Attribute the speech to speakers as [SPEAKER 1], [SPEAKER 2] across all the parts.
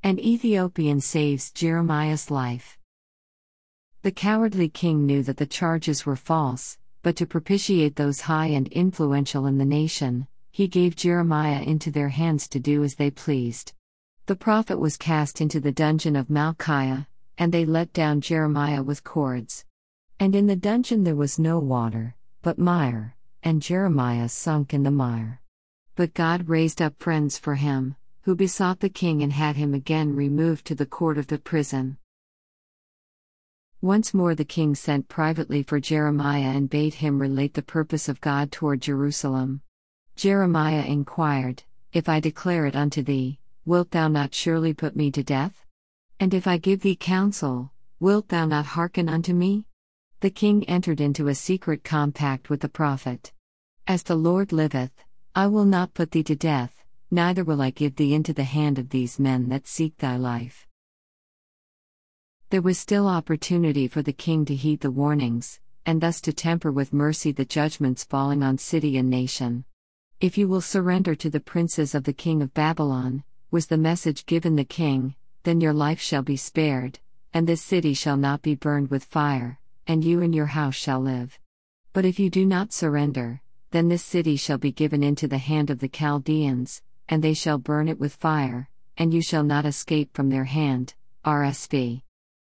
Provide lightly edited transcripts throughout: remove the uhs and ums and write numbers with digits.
[SPEAKER 1] An Ethiopian saves Jeremiah's life. The cowardly king knew that the charges were false, but to propitiate those high and influential in the nation, he gave Jeremiah into their hands to do as they pleased. The prophet was cast into the dungeon of Malchiah, and they let down Jeremiah with cords. And in the dungeon there was no water, but mire, and Jeremiah sunk in the mire. But God raised up friends for him, who besought the king and had him again removed to the court of the prison. Once more the king sent privately for Jeremiah and bade him relate the purpose of God toward Jerusalem. Jeremiah inquired, "If I declare it unto thee, wilt thou not surely put me to death? And if I give thee counsel, wilt thou not hearken unto me?" The king entered into a secret compact with the prophet. "As the Lord liveth, I will not put thee to death, neither will I give thee into the hand of these men that seek thy life." There was still opportunity for the king to heed the warnings, and thus to temper with mercy the judgments falling on city and nation. "If you will surrender to the princes of the king of Babylon," was the message given the king, "then your life shall be spared, and this city shall not be burned with fire, and you and your house shall live. But if you do not surrender, then this city shall be given into the hand of the Chaldeans, and they shall burn it with fire, and you shall not escape from their hand." RSV.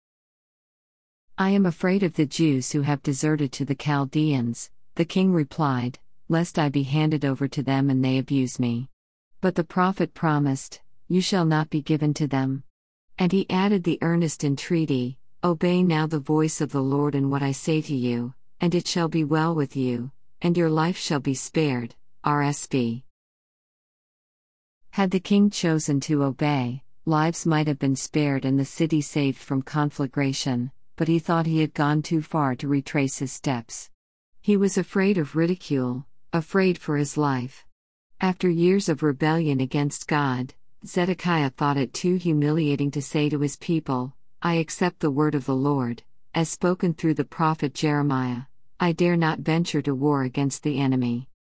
[SPEAKER 1] "I am afraid of the Jews who have deserted to the Chaldeans," the king replied, "lest I be handed over to them and they abuse me." But the prophet promised, "You shall not be given to them." And he added the earnest entreaty, "Obey now the voice of the Lord in what I say to you, and it shall be well with you, and your life shall be spared." RSV. Had the king chosen to obey, lives might have been spared and the city saved from conflagration, but he thought he had gone too far to retrace his steps. He was afraid of ridicule, afraid for his life. After years of rebellion against God, Zedekiah thought it too humiliating to say to his people, "I accept the word of the Lord, as spoken through the prophet Jeremiah. I dare not venture to war against the enemy."